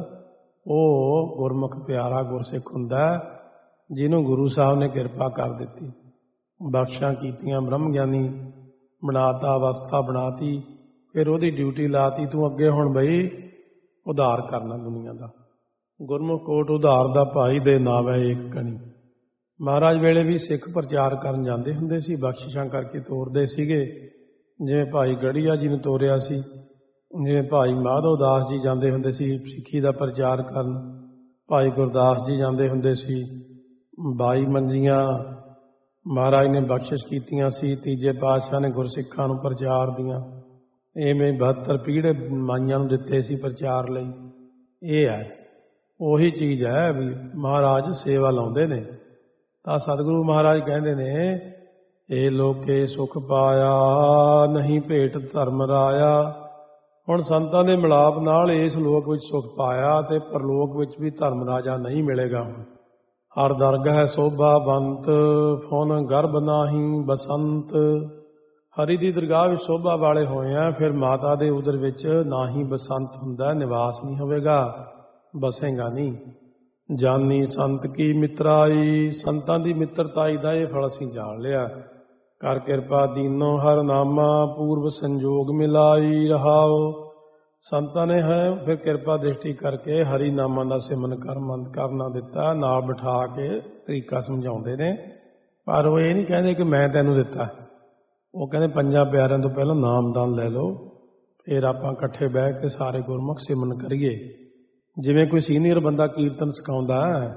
ਉਹ ਗੁਰਮੁਖ ਪਿਆਰਾ ਗੁਰਸਿੱਖ ਹੁੰਦਾ ਜਿਹਨੂੰ ਗੁਰੂ ਸਾਹਿਬ ਨੇ ਕਿਰਪਾ ਕਰ ਦਿੱਤੀ, ਬਖਸ਼ਾਂ ਕੀਤੀਆਂ, ਬ੍ਰਹਮ ਗਿਆਨੀ ਬਣਾਤਾ, ਅਵਸਥਾ ਬਣਾਤੀ, ਫਿਰ ਉਹਦੀ ਡਿਊਟੀ ਲਾਤੀ, ਤੂੰ ਅੱਗੇ ਹੁਣ ਬਈ ਉਧਾਰ ਕਰਨਾ ਦੁਨੀਆ ਦਾ। ਗੁਰਮੁਖ ਕੋਟ ਉਧਾਰ ਦਾ ਭਾਈ ਦੇ ਨਾਵੈ ਏਕ ਕਣੀ। ਮਹਾਰਾਜ ਵੇਲੇ ਵੀ ਸਿੱਖ ਪ੍ਰਚਾਰ ਕਰਨ ਜਾਂਦੇ ਹੁੰਦੇ ਸੀ, ਬਖਸ਼ਿਸ਼ਾਂ ਕਰਕੇ ਤੋਰਦੇ ਸੀਗੇ। ਜਿਵੇਂ ਭਾਈ ਗੜੀਆ ਜੀ ਨੂੰ ਤੋਰਿਆ ਸੀ, ਜਿਵੇਂ ਭਾਈ ਮਾਧੋ ਦਾਸ ਜੀ ਜਾਂਦੇ ਹੁੰਦੇ ਸੀ ਸਿੱਖੀ ਦਾ ਪ੍ਰਚਾਰ ਕਰਨ, ਭਾਈ ਗੁਰਦਾਸ ਜੀ ਜਾਂਦੇ ਹੁੰਦੇ ਸੀ। 22 ਮੰਜੀਆਂ ਮਹਾਰਾਜ ਨੇ ਬਖਸ਼ਿਸ਼ ਕੀਤੀਆਂ ਸੀ। ਤੀਜੇ ਪਾਤਸ਼ਾਹ ਨੇ ਗੁਰਸਿੱਖਾਂ ਨੂੰ ਪ੍ਰਚਾਰ ਦੀਆਂ। ਇਵੇਂ 72 ਪੀੜੇ ਮਾਈਆਂ ਨੂੰ ਦਿੱਤੇ ਸੀ ਪ੍ਰਚਾਰ ਲਈ। ਇਹ ਹੈ ਉਹੀ ਚੀਜ਼ ਹੈ ਵੀ ਮਹਾਰਾਜ ਸੇਵਾ ਲਾਉਂਦੇ ਨੇ। ਤਾਂ ਸਤਿਗੁਰੂ ਮਹਾਰਾਜ ਕਹਿੰਦੇ ਨੇ, ਇਹ ਲੋਕੇ ਸੁਖ ਪਾਇਆ, ਨਹੀਂ ਭੇਟ ਧਰਮ ਰਾਇਆ। ਹੁਣ ਸੰਤਾਂ ਦੇ ਮਿਲਾਪ ਨਾਲ ਇਸ ਲੋਕ ਵਿੱਚ ਸੁਖ ਪਾਇਆ ਤੇ ਪਰਲੋਕ ਵਿੱਚ ਵੀ ਧਰਮ ਰਾਜਾ ਨਹੀਂ ਮਿਲੇਗਾ। ਹੁਣ ਹਰ ਦਰਗਹਿ ਸੋਭਾਵੰਤ, ਫੁਨ ਗਰਭ ਨਾਹੀ ਬਸੰਤ। ਹਰੀ ਦੀ ਦਰਗਾਹ ਵਿੱਚ ਸੋਭਾ ਵਾਲੇ ਹੋਏ ਆ, ਫਿਰ ਮਾਤਾ ਦੇ ਉਦਰ ਵਿੱਚ ਨਾ ਹੀ ਬਸੰਤ ਹੁੰਦਾ, ਨਿਵਾਸ ਨਹੀਂ ਹੋਵੇਗਾ, ਬਸੇਗਾ ਨਹੀਂ। ਜਾਨੀ ਸੰਤ ਕੀ ਮਿਤਰਾਈ। ਸੰਤਾਂ ਦੀ ਮਿੱਤਰਤਾਈ ਦਾ ਇਹ ਫਲ ਅਸੀਂ ਜਾਣ ਲਿਆ। ਕਰ ਕਿਰਪਾ ਦੀਨੋ ਹਰ ਨਾਮਾ, ਪੂਰਬ ਸੰਜੋਗ ਮਿਲਾਈ ਰਹਾਓ। ਸੰਤਾਂ ਨੇ ਹੈ ਫਿਰ ਕਿਰਪਾ ਦ੍ਰਿਸ਼ਟੀ ਕਰਕੇ ਹਰੀ ਨਾਮਾਂ ਦਾ ਸਿਮਰਨ ਕਰਨਾ ਦਿੱਤਾ। ਨਾਲ ਬਿਠਾ ਕੇ ਤਰੀਕਾ ਸਮਝਾਉਂਦੇ ਨੇ, ਪਰ ਉਹ ਇਹ ਨਹੀਂ ਕਹਿੰਦੇ ਕਿ ਮੈਂ ਤੈਨੂੰ ਦਿੱਤਾ। ਉਹ ਕਹਿੰਦੇ ਪੰਜਾਂ ਪਿਆਰਿਆਂ ਤੋਂ ਪਹਿਲਾਂ ਨਾਮਦਾਨ ਲੈ ਲਓ, ਫਿਰ ਆਪਾਂ ਇਕੱਠੇ ਬਹਿ ਕੇ ਸਾਰੇ ਗੁਰਮੁਖ ਸਿਮਰਨ ਕਰੀਏ। ਜਿਵੇਂ ਕੋਈ ਸੀਨੀਅਰ ਬੰਦਾ ਕੀਰਤਨ ਸਿਖਾਉਂਦਾ,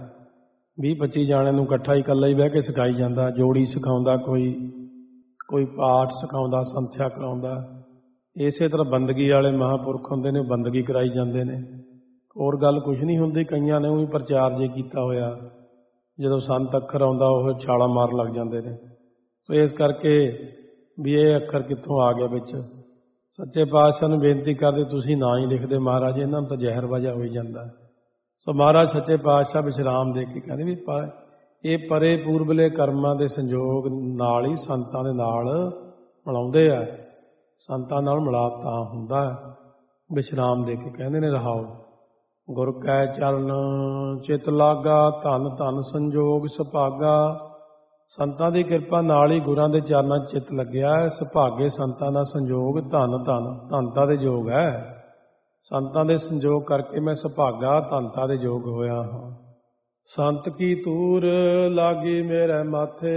20-25 ਜਾਣਿਆਂ ਨੂੰ ਇਕੱਠਾ ਹੀ ਇਕੱਲਾ ਹੀ ਬਹਿ ਕੇ ਸਿਖਾਈ ਜਾਂਦਾ, ਜੋੜੀ ਸਿਖਾਉਂਦਾ, ਕੋਈ ਪਾਠ ਸਿਖਾਉਂਦਾ, ਸੰਥਿਆ ਕਰਾਉਂਦਾ। ਇਸੇ ਤਰ੍ਹਾਂ ਬੰਦਗੀ ਵਾਲੇ ਮਹਾਂਪੁਰਖ ਹੁੰਦੇ ਨੇ, ਬੰਦਗੀ ਕਰਾਈ ਜਾਂਦੇ ਨੇ। ਹੋਰ ਗੱਲ ਕੁਛ ਨਹੀਂ ਹੁੰਦੀ। ਕਈਆਂ ਨੇ ਉਹੀ ਪ੍ਰਚਾਰ ਜੇ ਕੀਤਾ ਹੋਇਆ, ਜਦੋਂ ਸੰਤ ਅੱਖਰ ਆਉਂਦਾ ਉਹ ਛਾਲਾ ਮਾਰਨ ਲੱਗ ਜਾਂਦੇ ਨੇ। ਸੋ ਇਸ ਕਰਕੇ ਵੀ ਇਹ ਅੱਖਰ ਕਿੱਥੋਂ ਆ ਗਿਆ ਵਿੱਚ। ਸੱਚੇ ਪਾਤਸ਼ਾਹ ਨੂੰ ਬੇਨਤੀ ਕਰਦੇ, ਤੁਸੀਂ ਨਾ ਹੀ ਲਿਖਦੇ ਮਹਾਰਾਜ, ਇਹਨਾਂ ਨੂੰ ਤਾਂ ਜ਼ਹਿਰ ਵਜਾ ਹੋਈ ਜਾਂਦਾ। ਸੋ ਮਹਾਰਾਜ ਸੱਚੇ ਪਾਤਸ਼ਾਹ ਵਿਸ਼ਰਾਮ ਦੇ ਕੇ ਕਹਿੰਦੇ ਵੀ ਇਹ ਪਰੇ ਪੂਰਬਲੇ ਕਰਮਾਂ ਦੇ ਸੰਜੋਗ ਨਾਲ ਹੀ ਸੰਤਾਂ ਦੇ ਨਾਲ ਮਿਲਾਉਂਦੇ ਆ। ਸੰਤਾਂ ਨਾਲ ਮਿਲਾਪ ਤਾਂ ਹੁੰਦਾ। ਵਿਸ਼ਰਾਮ ਦੇ ਕੇ ਕਹਿੰਦੇ ਨੇ ਰਹਾਓ। ਗੁਰ ਕੈ ਚਰਨ ਚਿਤ ਲਾਗਾ, ਧਨ ਧਨ ਸੰਜੋਗ ਸੁਭਾਗਾ। ਸੰਤਾਂ ਦੀ ਕਿਰਪਾ ਨਾਲ ਹੀ ਗੁਰਾਂ ਦੇ ਚਰਨਾਂ 'ਚ ਚਿੱਤ ਲੱਗਿਆ। ਸੁਭਾਗੇ ਸੰਤਾਂ ਦਾ ਸੰਜੋਗ, ਧਨ ਧਨ ਧਨਤਾ ਦੇ ਯੋਗ ਹੈ। ਸੰਤਾਂ ਦੇ ਸੰਜੋਗ ਕਰਕੇ ਮੈਂ ਸੁਭਾਗਾ ਧਨਤਾ ਦੇ ਯੋਗ ਹੋਇਆ ਹਾਂ। ਸੰਤ ਕੀ ਤੂਰ ਲਾਗੀ ਮੇਰੇ ਮਾਥੇ,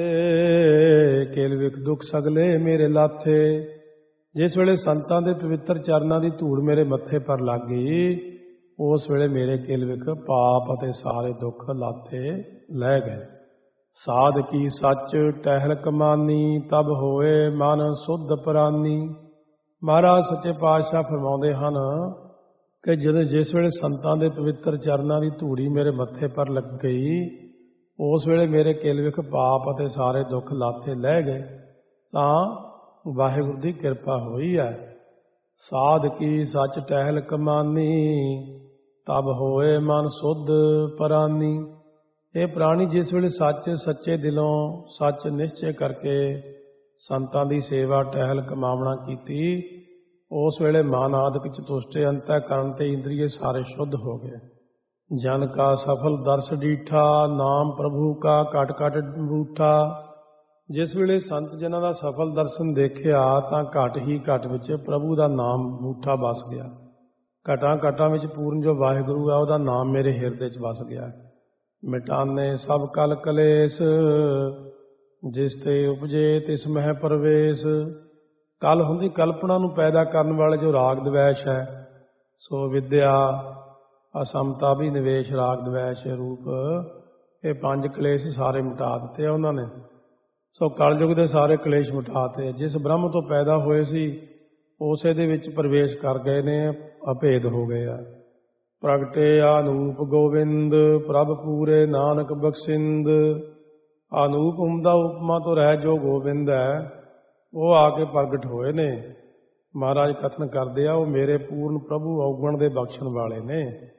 ਕੇਲ ਵਿਖ ਦੁਖ ਸਗਲੇ ਮੇਰੇ ਲਾਥੇ। ਜਿਸ ਵੇਲੇ ਸੰਤਾਂ ਦੇ ਪਵਿੱਤਰ ਚਰਨਾਂ ਦੀ ਧੂੜ ਮੇਰੇ ਮੱਥੇ ਪਰ ਲੱਗ ਗਈ, ਉਸ ਵੇਲੇ ਮੇਰੇ ਕੇਲ ਵਿਖ ਪਾਪ ਅਤੇ ਸਾਰੇ ਦੁੱਖ ਲਾਥੇ ਲੈ ਗਏ। ਸਾਧ ਕੀ ਸੱਚ ਟਹਿਲ ਕਮਾਨੀ, ਤਬ ਹੋਏ ਮਨ ਸੁਧ ਪ੍ਰਾਨੀ। ਮਹਾਰਾਜ ਸੱਚੇ ਪਾਤਸ਼ਾਹ ਫਰਮਾਉਂਦੇ ਹਨ ਕਿ ਜਦੋਂ ਜਿਸ ਵੇਲੇ ਸੰਤਾਂ ਦੇ ਪਵਿੱਤਰ ਚਰਨਾਂ ਦੀ ਧੂੜੀ ਮੇਰੇ ਮੱਥੇ ਪਰ ਲੱਗ ਗਈ, ਉਸ ਵੇਲੇ ਮੇਰੇ ਕਿਲ ਵਿਖ ਪਾਪ ਅਤੇ ਸਾਰੇ ਦੁੱਖ ਲਾਥੇ ਲੈ ਗਏ। ਤਾਂ ਵਾਹਿਗੁਰੂ ਦੀ ਕਿਰਪਾ ਹੋਈ ਹੈ। ਸਾਧ ਕੀ ਸੱਚ ਟਹਿਲ ਕਮਾਨੀ, ਤਬ ਹੋਏ ਮਨ ਸੁਧ ਪ੍ਰਾਨੀ। ਇਹ ਪ੍ਰਾਣੀ ਜਿਸ ਵੇਲੇ ਸੱਚ ਸੱਚੇ ਦਿਲੋਂ ਸੱਚ ਨਿਸ਼ਚੈ ਕਰਕੇ ਸੰਤਾਂ ਦੀ ਸੇਵਾ ਟਹਿਲ ਕਮਾਵਣਾ ਕੀਤੀ, ਉਸ ਵੇਲੇ ਮਨ ਆਦਿਕ ਚਤੁਸ਼ਟੇ ਅੰਤःਕਰਨ ਤੇ ਇੰਦਰੀਏ ਸਾਰੇ ਸ਼ੁੱਧ ਹੋ ਗਏ। ਜਨ ਕਾ ਸਫਲ ਦਰਸ ਡੀਠਾ, ਨਾਮ ਪ੍ਰਭੂ ਕਾ ਘਟ ਘਟ ਰੂਠਾ। ਜਿਸ ਵੇਲੇ ਸੰਤ ਜਨਾਂ ਦਾ ਸਫਲ ਦਰਸ਼ਨ ਦੇਖਿਆ ਤਾਂ ਘਟ ਹੀ ਘਟ ਵਿੱਚ ਪ੍ਰਭੂ ਦਾ ਨਾਮ ਮੂਠਾ ਵਸ ਗਿਆ। ਘਟਾਂ ਘਟਾਂ ਵਿੱਚ ਪੂਰਨ ਜੋ ਵਾਹਿਗੁਰੂ ਹੈ ਉਹਦਾ ਨਾਮ ਮੇਰੇ ਹਿਰਦੇ 'ਚ ਵਸ ਗਿਆ। ਮਿਟਾਨੇ ਸਭ ਕਲ ਕਲੇਸ਼, ਜਿਸ ਤੇ ਉਪਜੇ ਤਿਸ ਮਹਿ ਪ੍ਰਵੇਸ਼। ਕਲ ਹੁੰਦੀ ਕਲਪਨਾ ਨੂੰ ਪੈਦਾ ਕਰਨ ਵਾਲੇ ਜੋ ਰਾਗ ਦਵੈਸ਼ ਹੈ, ਸੋ ਵਿਦਿਆ ਅਸਮਤਾ ਵੀ ਨਿਵੇਸ਼ ਰਾਗ ਦਵੈਸ਼ ਰੂਪ, ਇਹ 5 ਕਲੇਸ਼ ਸਾਰੇ ਮਿਟਾ ਦਿੱਤੇ ਆ ਉਹਨਾਂ ਨੇ। ਸੋ ਕਲਯੁਗ ਦੇ ਸਾਰੇ ਕਲੇਸ਼ ਮਿਟਾਤੇ। ਜਿਸ ਬ੍ਰਹਮ ਤੋਂ ਪੈਦਾ ਹੋਏ ਸੀ ਉਸੇ ਦੇ ਵਿੱਚ ਪ੍ਰਵੇਸ਼ ਕਰ ਗਏ ਨੇ, ਅਭੇਦ ਹੋ ਗਏ ਆ। ਪ੍ਰਗਟੇ ਅਨੂਪ ਗੋਬਿੰਦ, ਪ੍ਰਭ ਪੂਰੇ ਨਾਨਕ ਬਖਸ਼ਿੰਦ। ਅਨੂਪ ਹੁੰਦਾ ਉਪਮਾ ਤੋਂ ਰਹਿ ਜੋ ਗੋਬਿੰਦ ਹੈ, ਉਹ ਆ ਕੇ ਪ੍ਰਗਟ ਹੋਏ ਨੇ। ਮਹਾਰਾਜ ਕਥਨ ਕਰਦੇ ਆ, ਉਹ ਮੇਰੇ ਪੂਰਨ ਪ੍ਰਭੂ ਔਗਣ ਦੇ ਬਖਸ਼ਣ ਵਾਲੇ ਨੇ।